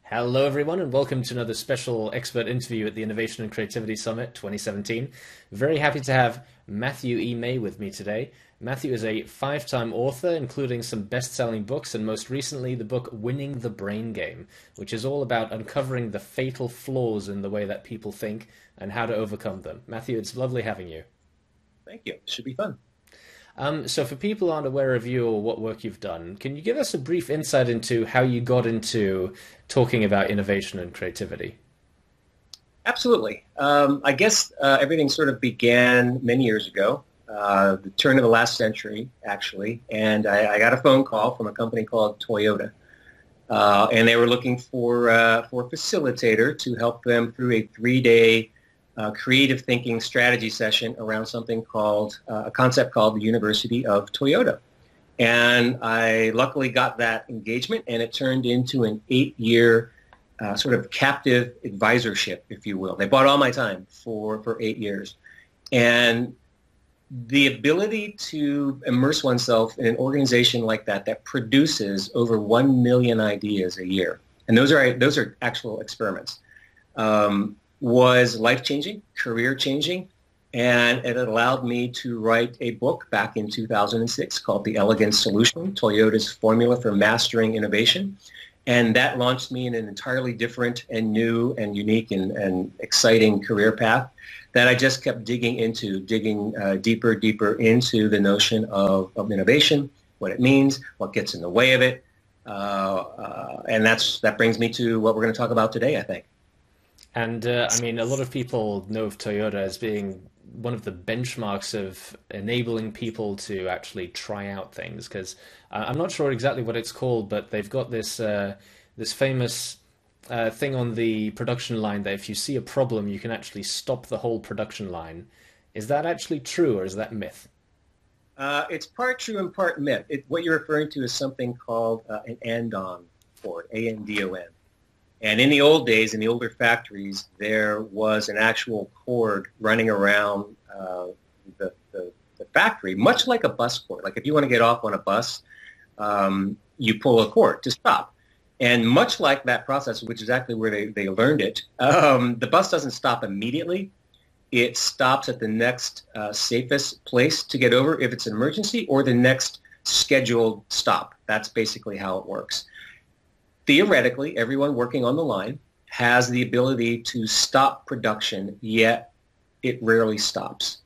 Hello, everyone, and welcome to another special expert interview at the Innovation and Creativity Summit 2017. Very happy to have Matthew E. May with me today. Matthew is a five-time author, including some best-selling books, and most recently the book Winning the Brain Game, which is all about uncovering the fatal flaws in the way that people think and how to overcome them. Matthew, it's lovely having you. Thank you. It should be fun. So for people who aren't aware of you or what work you've done, can you give us a brief insight into how you got into talking about innovation and creativity? Absolutely. I guess everything sort of began many years ago, the turn of the last century, actually. And I got a phone call from a company called Toyota. And they were looking for a facilitator to help them through a three-day creative thinking strategy session around something called a concept called the University of Toyota. And I luckily got that engagement, and it turned into an 8-year sort of captive advisorship, if you will. They bought all my time for 8 years. And the ability to immerse oneself in an organization like that produces over 1 million ideas a year, and those are actual experiments, was life-changing, career-changing, and it allowed me to write a book back in 2006 called The Elegant Solution, Toyota's Formula for Mastering Innovation. And that launched me in an entirely different and new and unique and exciting career path that I just kept digging deeper into the notion of innovation, what it means, what gets in the way of it. And that brings me to what we're going to talk about today, I think. And I mean, a lot of people know of Toyota as being one of the benchmarks of enabling people to actually try out things. Because I'm not sure exactly what it's called, but they've got this famous thing on the production line that if you see a problem, you can actually stop the whole production line. Is that actually true, or is that myth? It's part true and part myth. What you're referring to is something called an andon board, A-N-D-O-N. And in the old days, in the older factories, there was an actual cord running around the factory, much like a bus cord. Like if you want to get off on a bus, you pull a cord to stop. And much like that process, which is exactly where they learned it, the bus doesn't stop immediately. It stops at the next safest place to get over if it's an emergency, or the next scheduled stop. That's basically how it works. Theoretically, everyone working on the line has the ability to stop production, yet it rarely stops.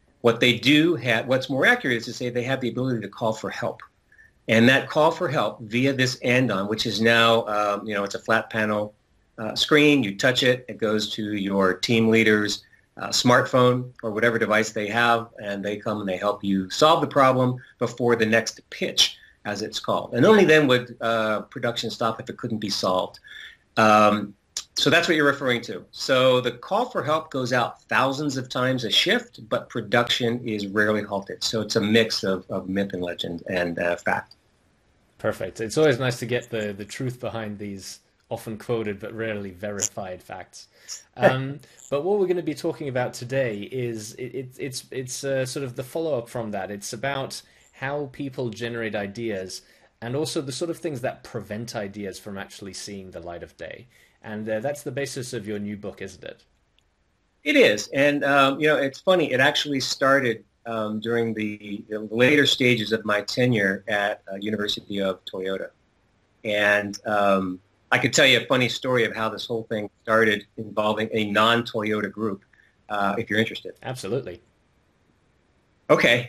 What's more accurate is to say they have the ability to call for help. And that call for help via this andon, which is now, it's a flat panel screen. You touch it, it goes to your team leader's smartphone or whatever device they have, and they come and they help you solve the problem before the next pitch, as it's called. And only then would production stop if it couldn't be solved. So that's what you're referring to. So the call for help goes out thousands of times a shift, but production is rarely halted. So it's a mix of myth and legend and fact. Perfect. It's always nice to get the truth behind these often quoted but rarely verified facts. But what we're going to be talking about today is it's sort of the follow-up from that. It's about how people generate ideas and also the sort of things that prevent ideas from actually seeing the light of day. And that's the basis of your new book, isn't it? It is. And, it's funny. It actually started during the later stages of my tenure at University of Toyota. And I could tell you a funny story of how this whole thing started involving a non-Toyota group, if you're interested. Absolutely. Okay.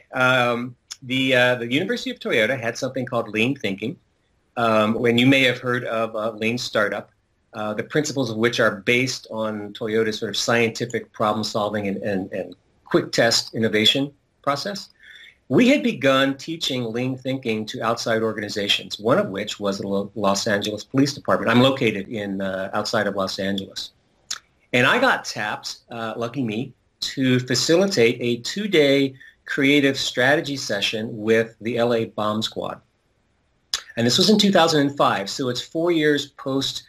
The University of Toyota had something called lean thinking. When you may have heard of lean startup, the principles of which are based on Toyota's sort of scientific problem solving and quick test innovation process. We had begun teaching lean thinking to outside organizations, one of which was the Los Angeles Police Department. I'm located in outside of Los Angeles. And I got tapped, lucky me, to facilitate a 2-day creative strategy session with the LA Bomb Squad. And this was in 2005, so it's 4 years post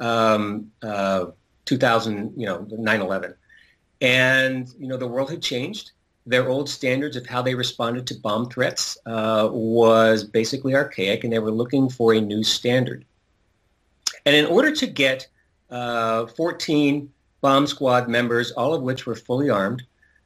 2000, 9/11. And, the world had changed. Their old standards of how they responded to bomb threats was basically archaic, and they were looking for a new standard. And in order to get 14 bomb squad members, all of which were fully armed,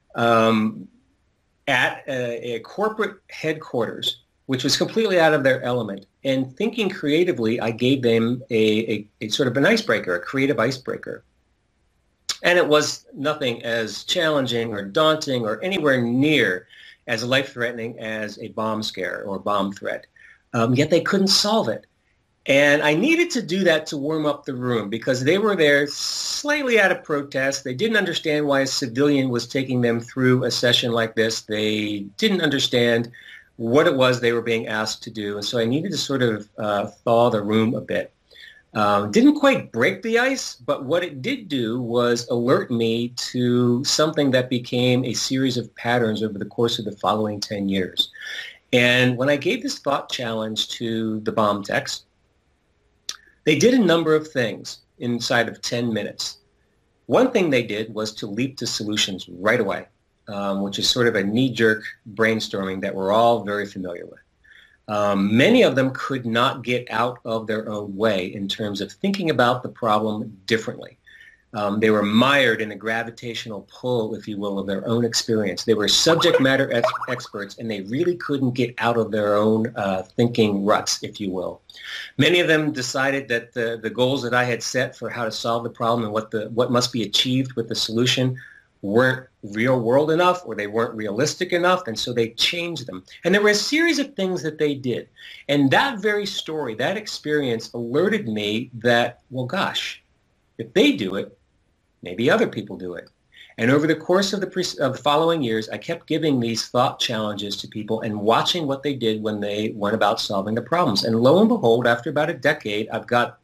at a corporate headquarters, which was completely out of their element, and thinking creatively, I gave them a sort of an icebreaker, a creative icebreaker. And it was nothing as challenging or daunting or anywhere near as life-threatening as a bomb scare or bomb threat. Yet they couldn't solve it. And I needed to do that to warm up the room because they were there slightly out of protest. They didn't understand why a civilian was taking them through a session like this. They didn't understand what it was they were being asked to do. And so I needed to sort of thaw the room a bit. Didn't quite break the ice, but what it did do was alert me to something that became a series of patterns over the course of the following 10 years. And when I gave this thought challenge to the bomb techs, they did a number of things inside of 10 minutes. One thing they did was to leap to solutions right away, which is sort of a knee-jerk brainstorming that we're all very familiar with. Many of them could not get out of their own way in terms of thinking about the problem differently. They were mired in a gravitational pull, if you will, of their own experience. They were subject matter experts, and they really couldn't get out of their own thinking ruts, if you will. Many of them decided that the goals that I had set for how to solve the problem and what must be achieved with the solution weren't real world enough, or they weren't realistic enough, and so they changed them. And there were a series of things that they did. And that very story, that experience alerted me that, well, gosh, if they do it, maybe other people do it. And over the course of the following years, I kept giving these thought challenges to people and watching what they did when they went about solving the problems. And lo and behold, after about a decade, I've got,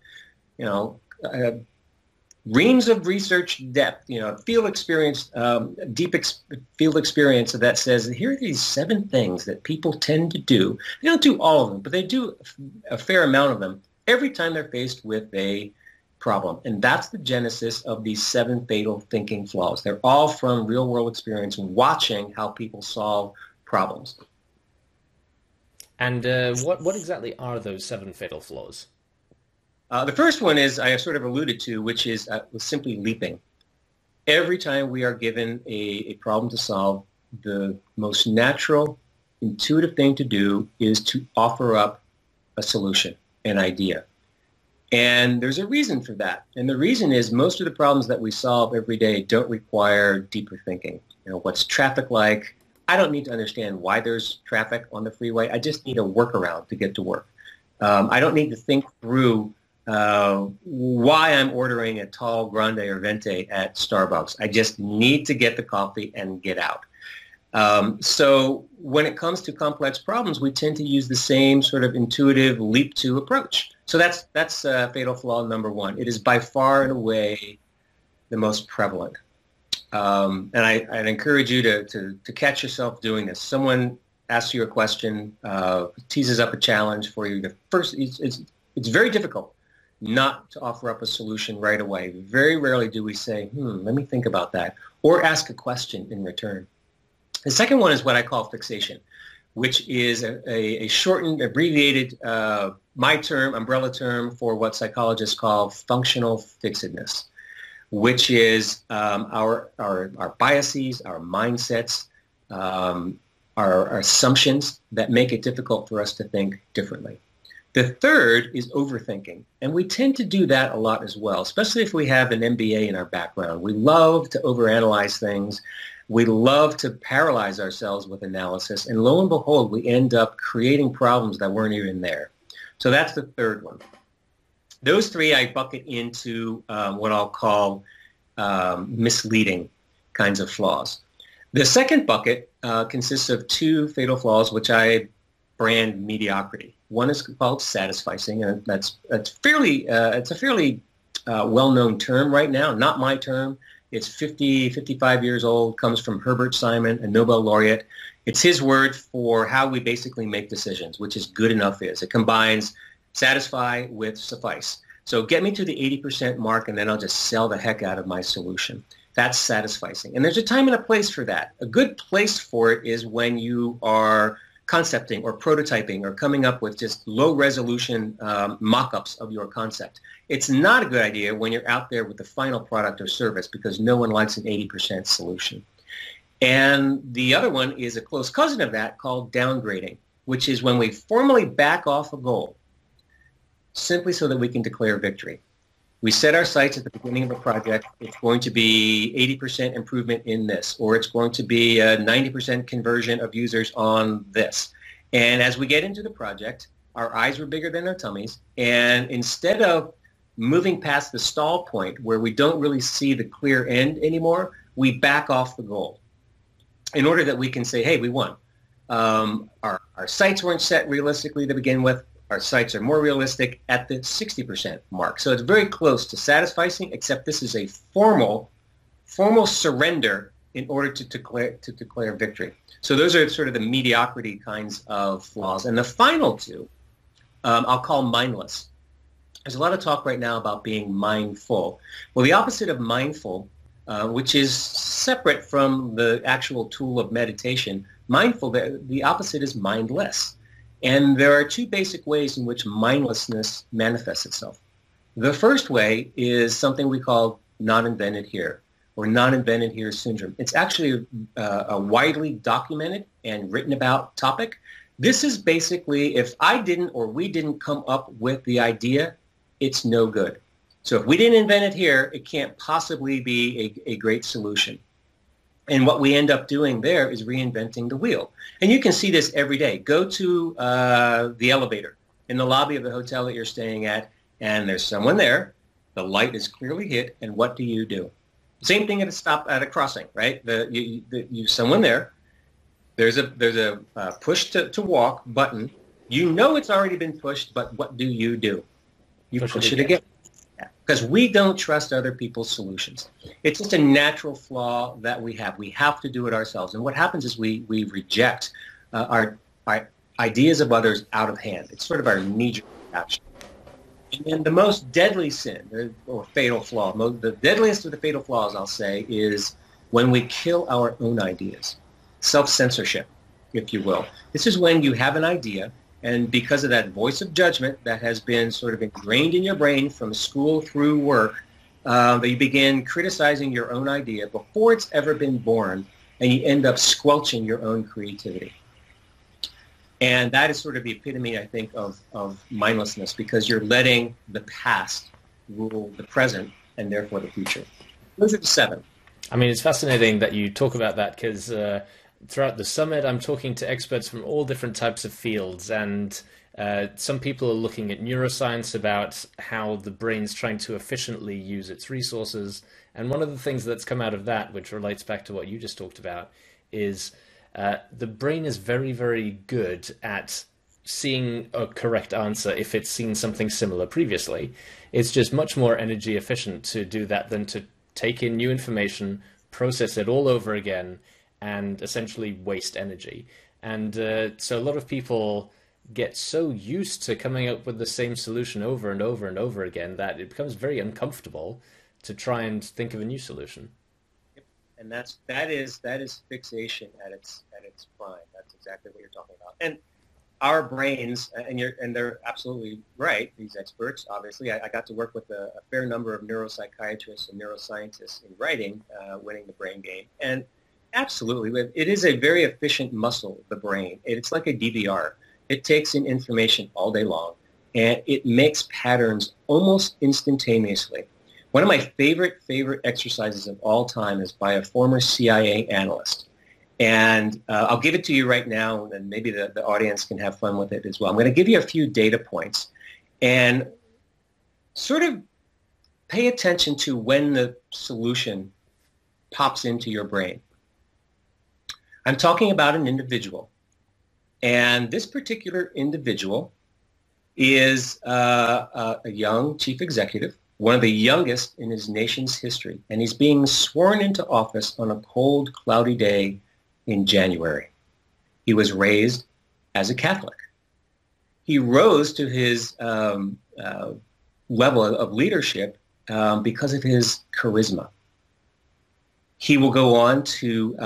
reams of research depth, field experience, field experience that says, here are these 7 things that people tend to do. They don't do all of them, but they do a fair amount of them every time they're faced with a problem. And that's the genesis of these 7 fatal thinking flaws. They're all from real-world experience, watching how people solve problems. And what exactly are those 7 fatal flaws? The first one is, I sort of alluded to, which is simply leaping. Every time we are given a problem to solve, the most natural, intuitive thing to do is to offer up a solution, an idea. And there's a reason for that. And the reason is most of the problems that we solve every day don't require deeper thinking. What's traffic like? I don't need to understand why there's traffic on the freeway. I just need a workaround to get to work. I don't need to think through why I'm ordering a tall grande or venti at Starbucks. I just need to get the coffee and get out. So when it comes to complex problems, we tend to use the same sort of intuitive leap-to approach. So that's fatal flaw number 1. It is by far and away the most prevalent. And I'd encourage you to catch yourself doing this. Someone asks you a question, teases up a challenge for you. It's very difficult not to offer up a solution right away. Very rarely do we say, let me think about that, or ask a question in return. The second one is what I call fixation, which is a shortened, abbreviated, my term, umbrella term for what psychologists call functional fixedness, which is our biases, our mindsets, our assumptions that make it difficult for us to think differently. The third is overthinking, and we tend to do that a lot as well, especially if we have an MBA in our background. We love to overanalyze things. We love to paralyze ourselves with analysis, and lo and behold, we end up creating problems that weren't even there. So that's the third one. Those 3 I bucket into what I'll call misleading kinds of flaws. The second bucket consists of 2 fatal flaws, which I brand mediocrity. One is called satisficing, and that's fairly it's a fairly well-known term right now. Not my term. It's 55 years old. Comes from Herbert Simon, a Nobel laureate. It's his word for how we basically make decisions, which is good enough is. It combines satisfy with suffice. So get me to the 80% mark, and then I'll just sell the heck out of my solution. That's satisficing. And there's a time and a place for that. A good place for it is when you are concepting or prototyping or coming up with just low-resolution mock-ups of your concept. It's not a good idea when you're out there with the final product or service because no one likes an 80% solution. And the other one is a close cousin of that called downgrading, which is when we formally back off a goal simply so that we can declare victory. We set our sights at the beginning of a project. It's going to be 80% improvement in this, or it's going to be a 90% conversion of users on this. And as we get into the project, our eyes were bigger than our tummies. And instead of moving past the stall point where we don't really see the clear end anymore, we back off the goal in order that we can say, hey, we won. Our sights weren't set realistically to begin with. Our sights are more realistic at the 60% mark. So it's very close to satisficing, except this is a formal surrender in order to declare victory. So those are sort of the mediocrity kinds of flaws. And the final two, I'll call mindless. There's a lot of talk right now about being mindful. Well, the opposite of mindful, which is separate from the actual tool of meditation, mindful, the opposite is mindless. And there are two basic ways in which mindlessness manifests itself. The first way is something we call non-invented here, or non-invented here syndrome. It's actually a widely documented and written about topic. This is basically if I didn't or we didn't come up with the idea, it's no good. So if we didn't invent it here, it can't possibly be a great solution. And what we end up doing there is reinventing the wheel. And you can see this every day. Go to the elevator in the lobby of the hotel that you're staying at, and there's someone there. The light is clearly hit, and what do? Same thing at a crossing, right? You someone there. There's a push to walk button. You know it's already been pushed, but what do? You push it again. Because we don't trust other people's solutions. It's just a natural flaw that we have. We have to do it ourselves. And what happens is we reject our ideas of others out of hand. It's sort of our knee-jerk reaction. And then the most deadly sin, or fatal flaw, the deadliest of the fatal flaws, I'll say, is when we kill our own ideas. Self-censorship, if you will. This is when you have an idea, and because of that voice of judgment that has been sort of ingrained in your brain from school through work, you begin criticizing your own idea before it's ever been born, and you end up squelching your own creativity. And that is sort of the epitome, I think, of mindlessness, because you're letting the past rule the present and therefore the future. Those are the 7. I mean, it's fascinating that you talk about that because throughout the summit, I'm talking to experts from all different types of fields, and some people are looking at neuroscience about how the brain's trying to efficiently use its resources. And one of the things that's come out of that, which relates back to what you just talked about, is the brain is very, very good at seeing a correct answer if it's seen something similar previously. It's just much more energy efficient to do that than to take in new information, process it all over again, and essentially waste energy. And so a lot of people get so used to coming up with the same solution over and over and over again that it becomes very uncomfortable to try and think of a new solution. And that is fixation at its prime. That's exactly what you're talking about. And our brains, and they're absolutely right, these experts, obviously. I got to work with a fair number of neuropsychiatrists and neuroscientists in writing, Winning the Brain Game. And absolutely, it is a very efficient muscle, the brain. It's like a DVR. It takes in information all day long, and it makes patterns almost instantaneously. One of my favorite exercises of all time is by a former CIA analyst. And I'll give it to you right now, and maybe the audience can have fun with it as well. I'm going to give you a few data points and sort of pay attention to when the solution pops into your brain. I'm talking about an individual. And this particular individual is a young chief executive, one of the youngest in his nation's history. And he's being sworn into office on a cold, cloudy day in January. He was raised as a Catholic. He rose to his level of leadership because of his charisma. He will go on to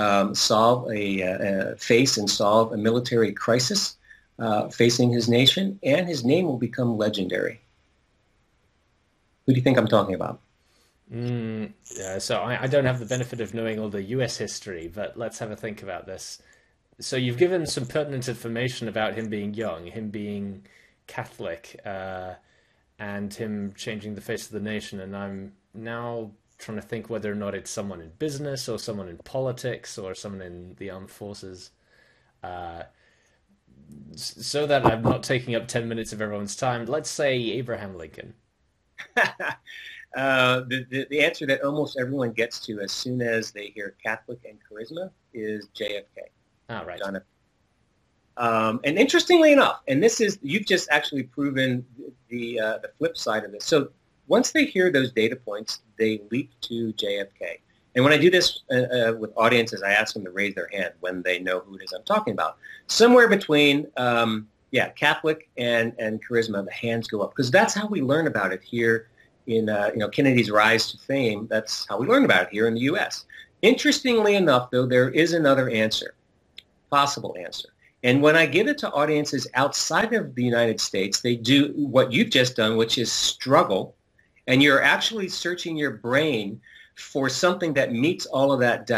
face and solve a military crisis facing his nation, and his name will become legendary. Who do you think I'm talking about? Yeah, so I don't have the benefit of knowing all the US history, but let's have a think about this. So you've given some pertinent information about him being young, him being Catholic, and him changing the face of the nation, and I'm now trying to think whether or not it's someone in business or someone in politics or someone in the armed forces. Uh, so that I'm not taking up 10 minutes of everyone's time, let's say Abraham Lincoln. The answer that almost everyone gets to as soon as they hear Catholic and charisma is JFK. Ah, right. John F. And interestingly enough, and this is, you've just actually proven the flip side of this. So once they hear those data points, they leap to JFK. And when I do this with audiences, I ask them to raise their hand when they know who it is I'm talking about. Somewhere between, Catholic and charisma, the hands go up, because that's how we learn about it here in Kennedy's rise to fame. That's how we learn about it here in the U.S. Interestingly enough, though, there is another answer, possible answer. And when I give it to audiences outside of the United States, they do what you've just done, which is struggle, and you're actually searching your brain for something that meets all of that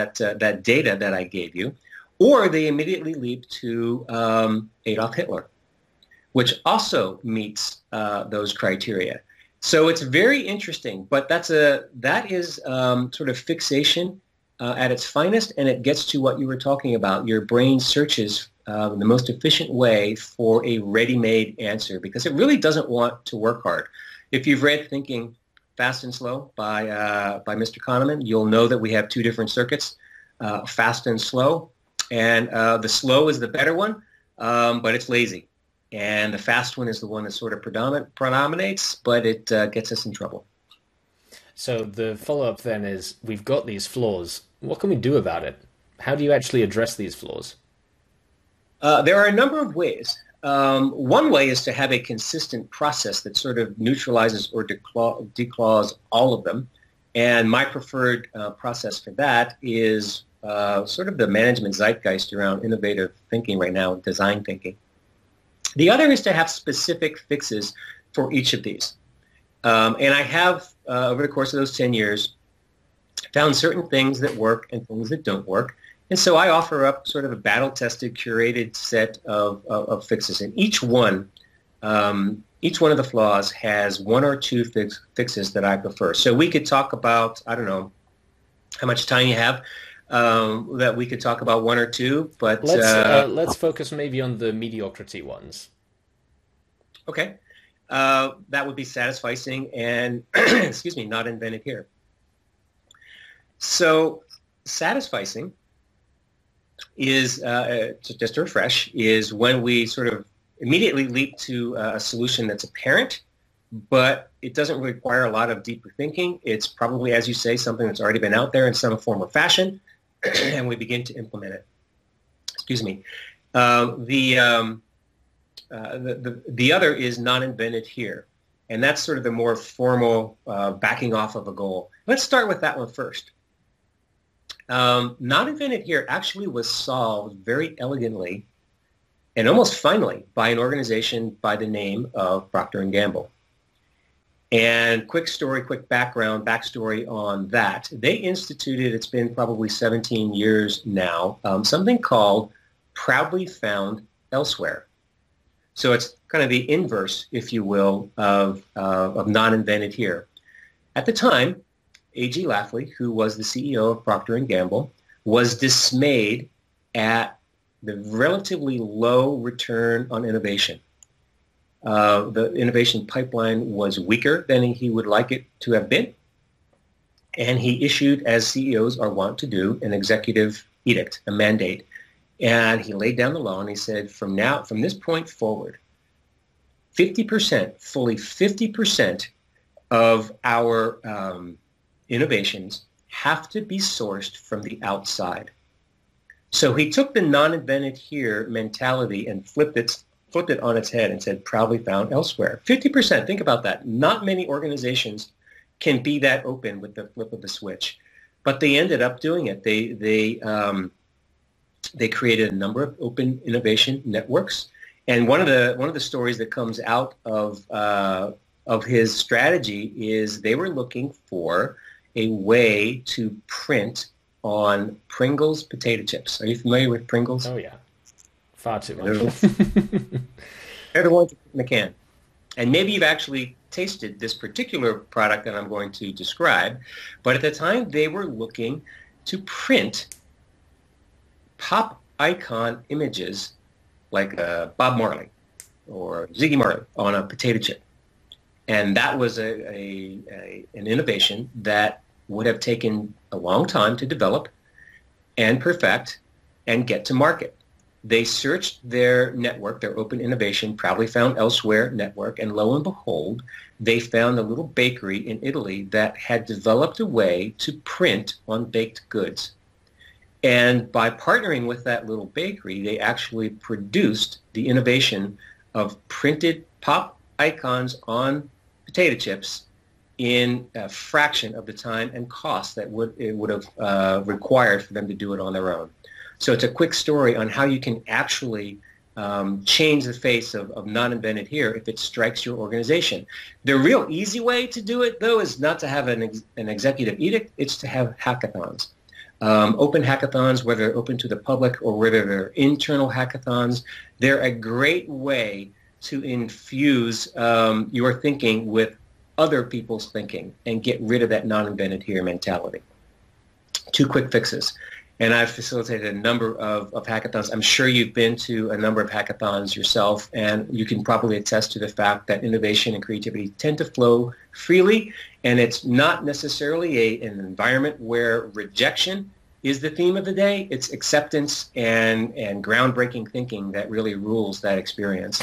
data that I gave you, or they immediately leap to Adolf Hitler, which also meets those criteria. So it's very interesting, but that is sort of fixation at its finest, and it gets to what you were talking about. Your brain searches the most efficient way for a ready-made answer, because it really doesn't want to work hard. If you've read Thinking Fast and Slow by Mr. Kahneman, you'll know that we have two different circuits, fast and slow. And the slow is the better one, but it's lazy. And the fast one is the one that sort of predominates, but it gets us in trouble. So the follow-up then is, we've got these flaws. What can we do about it? How do you actually address these flaws? There are a number of ways. One way is to have a consistent process that sort of neutralizes or declaws all of them. And my preferred process for that is sort of the management zeitgeist around innovative thinking right now, design thinking. The other is to have specific fixes for each of these. And I have, over the course of those 10 years, found certain things that work and things that don't work. And so I offer up sort of a battle-tested, curated set of fixes. And each one of the flaws has one or two fixes that I prefer. So we could talk about, I don't know how much time you have, that we could talk about one or two, but let's focus maybe on the mediocrity ones. Okay. That would be satisficing and, excuse me, not invented here. So satisficing is, just to refresh, is when we sort of immediately leap to a solution that's apparent, but it doesn't require a lot of deeper thinking. It's probably, as you say, something that's already been out there in some form or fashion, and we begin to implement it. Excuse me. The other is not invented here, and that's sort of the more formal backing off of a goal. Let's start with that one first. Not invented here actually was solved very elegantly and almost finally by an organization by the name of Procter & Gamble. And quick backstory on that. They instituted, it's been probably 17 years now, something called Proudly Found Elsewhere. So it's kind of the inverse, if you will, of not invented here. At the time, A.G. Lafley, who was the CEO of Procter & Gamble, was dismayed at the relatively low return on innovation. The innovation pipeline was weaker than he would like it to have been, and he issued, as CEOs are wont to do, an executive edict, a mandate. And he laid down the law and he said, from this point forward, 50%, fully 50% of our innovations have to be sourced from the outside. So he took the non-invented here mentality and flipped it on its head and said, proudly found elsewhere. 50%, think about that. Not many organizations can be that open with the flip of the switch. but they ended up doing it. They created a number of open innovation networks, and one of the stories that comes out of his strategy is they were looking for a way to print on Pringles potato chips. Are you familiar with Pringles? Oh yeah, far too They're much. the ones in the can. And maybe you've actually tasted this particular product that I'm going to describe, but at the time they were looking to print pop icon images like Bob Marley or Ziggy Marley on a potato chip. And that was an innovation that would have taken a long time to develop and perfect and get to market. They searched their network, their open innovation, probably found elsewhere network, and lo and behold, they found a little bakery in Italy that had developed a way to print on baked goods. And by partnering with that little bakery, they actually produced the innovation of printed pop icons on potato chips in a fraction of the time and cost that it would have required for them to do it on their own. So it's a quick story on how you can actually change the face of Not Invented Here if it strikes your organization. The real easy way to do it, though, is not to have an executive edict. It's to have hackathons. Open hackathons, whether they're open to the public or whether they're internal hackathons, they're a great way to infuse your thinking with other people's thinking and get rid of that non-invented here mentality. Two quick fixes. And I've facilitated a number of hackathons. I'm sure you've been to a number of hackathons yourself, and you can probably attest to the fact that innovation and creativity tend to flow freely, and it's not necessarily an environment where rejection is the theme of the day. It's acceptance and groundbreaking thinking that really rules that experience.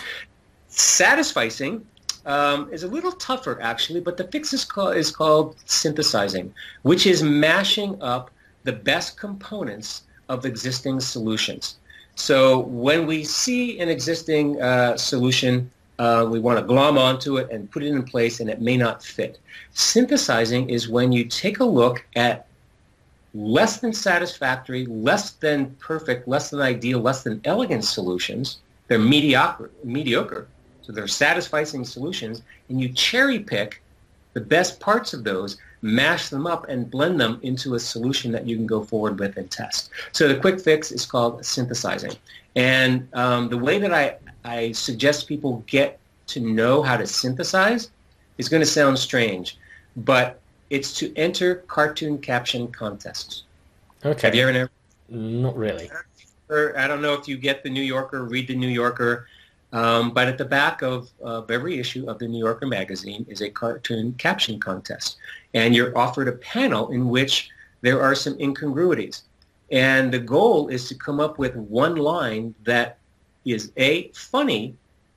Satisficing is a little tougher, actually, but the fix is called synthesizing, which is mashing up the best components of existing solutions. So when we see an existing solution, we want to glom onto it and put it in place, and it may not fit. Synthesizing is when you take a look at less than satisfactory, less than perfect, less than ideal, less than elegant solutions. They're mediocre. So they're satisficing solutions, and you cherry pick the best parts of those, mash them up, and blend them into a solution that you can go forward with and test. So the quick fix is called synthesizing. And the way that I suggest people get to know how to synthesize is going to sound strange, but it's to enter cartoon caption contests. Okay. Have you ever? Not really. I don't know if you get the New Yorker, read the New Yorker, but at the back of every issue of the New Yorker magazine is a cartoon caption contest. And you're offered a panel in which there are some incongruities. And the goal is to come up with one line that is A, funny,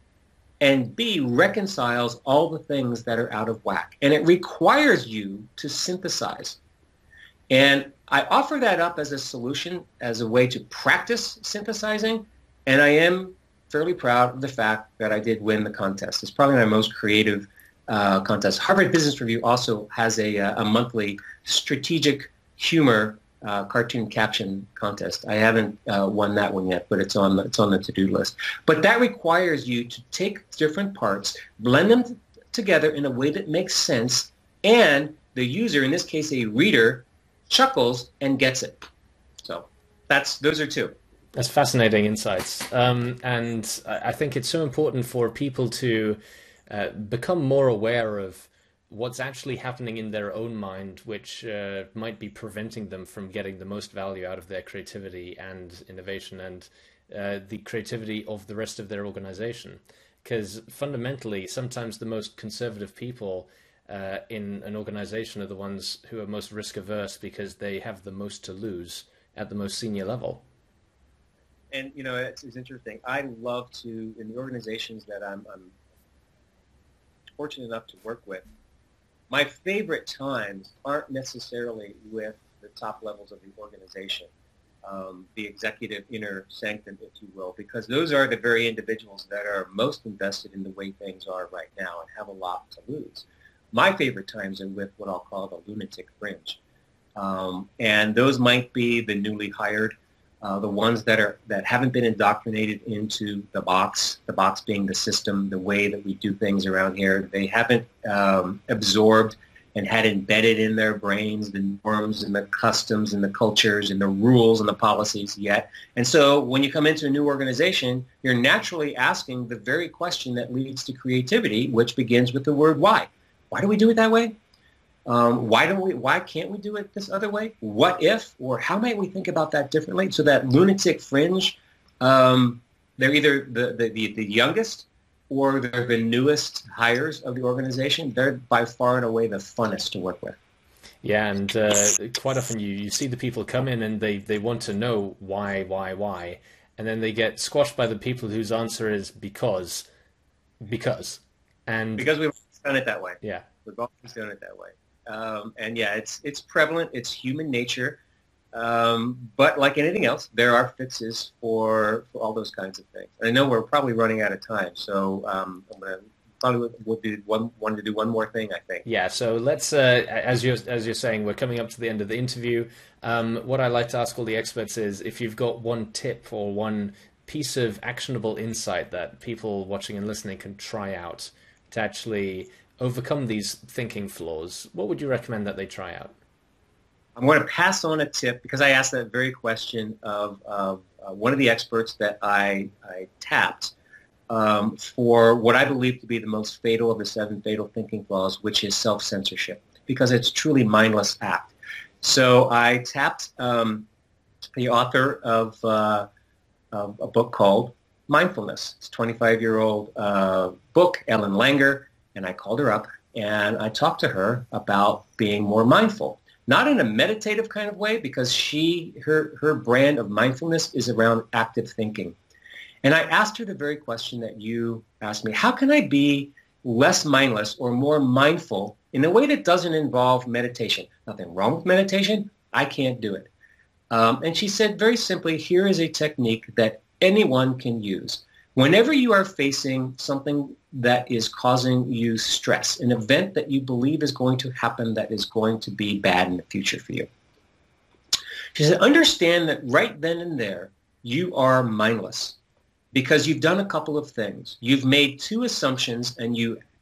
and B, reconciles all the things that are out of whack. And it requires you to synthesize. And I offer that up as a solution, as a way to practice synthesizing, and I am fairly proud of the fact that I did win the contest. It's probably my most creative contest. Harvard Business Review also has a monthly strategic humor cartoon caption contest. I haven't won that one yet, but it's on the to-do list. But that requires you to take different parts, blend them together in a way that makes sense, and the user, in this case a reader, chuckles and gets it. So those are two. That's fascinating insights. And I think it's so important for people to become more aware of what's actually happening in their own mind, which might be preventing them from getting the most value out of their creativity and innovation and the creativity of the rest of their organization. Because fundamentally, sometimes the most conservative people in an organization are the ones who are most risk averse because they have the most to lose at the most senior level. And, you know, it's interesting. I love to, in the organizations that I'm fortunate enough to work with, my favorite times aren't necessarily with the top levels of the organization, the executive inner sanctum, if you will, because those are the very individuals that are most invested in the way things are right now and have a lot to lose. My favorite times are with what I'll call the lunatic fringe. And those might be the newly hired, the ones that haven't been indoctrinated into the box being the system, the way that we do things around here. They haven't absorbed and had embedded in their brains the norms and the customs and the cultures and the rules and the policies yet. And so when you come into a new organization, you're naturally asking the very question that leads to creativity, which begins with the word why. Why do we do it that way? Why can't we do it this other way? What if, or how might we think about that differently? So that lunatic fringe, they're either the youngest or they're the newest hires of the organization. They're by far and away the funnest to work with. Yeah, and quite often you see the people come in and they want to know why, and then they get squashed by the people whose answer is because, and because we've done it that way. Yeah, we've always done it that way. And yeah, it's prevalent. It's human nature. But like anything else, there are fixes for all those kinds of things. And I know we're probably running out of time, so I'm gonna probably wanted to do one more thing, I think. Yeah. So let's, as you're saying, we're coming up to the end of the interview. What I like to ask all the experts is if you've got one tip or one piece of actionable insight that people watching and listening can try out to actually overcome these thinking flaws, what would you recommend that they try out? I'm going to pass on a tip because I asked that very question of one of the experts that I tapped for what I believe to be the most fatal of the 7 fatal thinking flaws, which is self-censorship, because it's truly mindless act. So I tapped the author of a book called Mindfulness. It's a 25-year-old book, Ellen Langer, and I called her up and I talked to her about being more mindful. Not in a meditative kind of way, because her brand of mindfulness is around active thinking. And I asked her the very question that you asked me: how can I be less mindless or more mindful in a way that doesn't involve meditation? Nothing wrong with meditation. I can't do it. And she said very simply, here is a technique that anyone can use. Whenever you are facing something that is causing you stress, an event that you believe is going to happen that is going to be bad in the future for you, she said, understand that right then and there, you are mindless because you've done a couple of things. You've made 2 assumptions and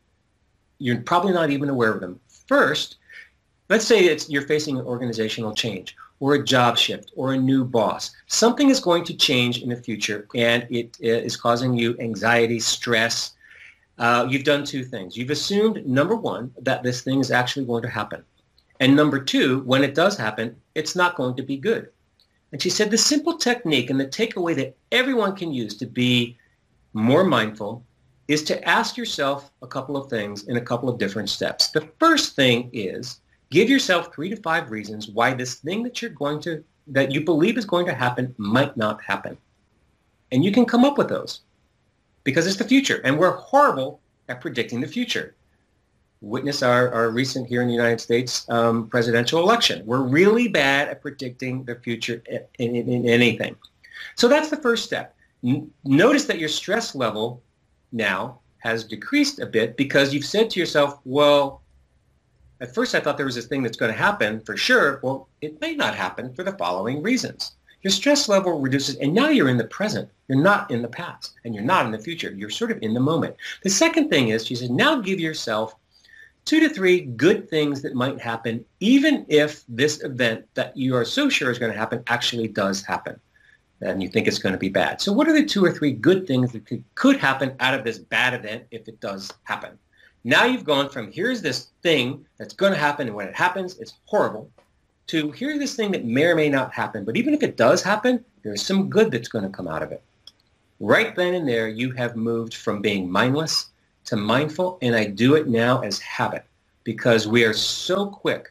you're probably not even aware of them. First, let's say you're facing an organizational change or a job shift or a new boss. Something is going to change in the future and it is causing you anxiety, stress. You've done 2 things. You've assumed, number 1, that this thing is actually going to happen. And number 2, when it does happen, it's not going to be good. And she said the simple technique and the takeaway that everyone can use to be more mindful is to ask yourself a couple of things in a couple of different steps. The first thing is give yourself 3 to 5 reasons why this thing that you believe is going to happen might not happen. And you can come up with those because it's the future. And we're horrible at predicting the future. Witness our recent here in the United States presidential election. We're really bad at predicting the future in anything. So that's the first step. Notice that your stress level now has decreased a bit because you've said to yourself, well, at first I thought there was this thing that's going to happen for sure. Well, it may not happen for the following reasons. Your stress level reduces, and now you're in the present. You're not in the past, and you're not in the future. You're sort of in the moment. The second thing is, she said, now give yourself 2 to 3 good things that might happen, even if this event that you are so sure is going to happen actually does happen, and you think it's going to be bad. So what are the 2 or 3 good things that could happen out of this bad event if it does happen? Now you've gone from here's this thing that's going to happen, and when it happens, it's horrible, to here's this thing that may or may not happen. But even if it does happen, there's some good that's going to come out of it. Right then and there, you have moved from being mindless to mindful, and I do it now as habit because we are so quick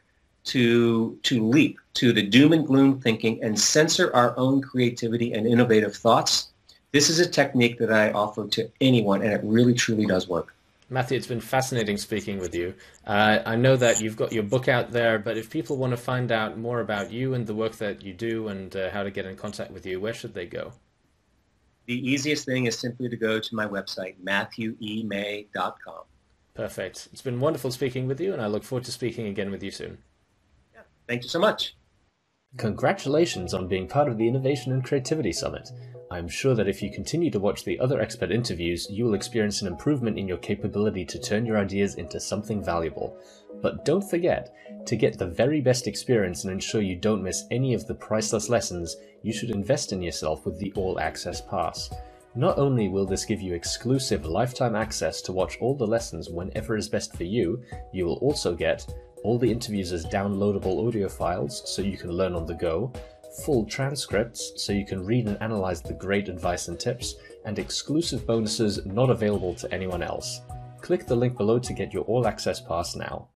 to leap to the doom and gloom thinking and censor our own creativity and innovative thoughts. This is a technique that I offer to anyone, and it really, truly does work. Matthew, it's been fascinating speaking with you. I know that you've got your book out there, but if people want to find out more about you and the work that you do and how to get in contact with you, where should they go? The easiest thing is simply to go to my website, MatthewEMay.com. Perfect. It's been wonderful speaking with you, and I look forward to speaking again with you soon. Thank you so much. Congratulations on being part of the Innovation and Creativity Summit. I'm sure that if you continue to watch the other expert interviews, you will experience an improvement in your capability to turn your ideas into something valuable. But don't forget, to get the very best experience and ensure you don't miss any of the priceless lessons, you should invest in yourself with the All Access Pass. Not only will this give you exclusive lifetime access to watch all the lessons whenever is best for you, you will also get all the interviews as downloadable audio files so you can learn on the go, full transcripts so you can read and analyze the great advice and tips, and exclusive bonuses not available to anyone else. Click the link below to get your All Access Pass now.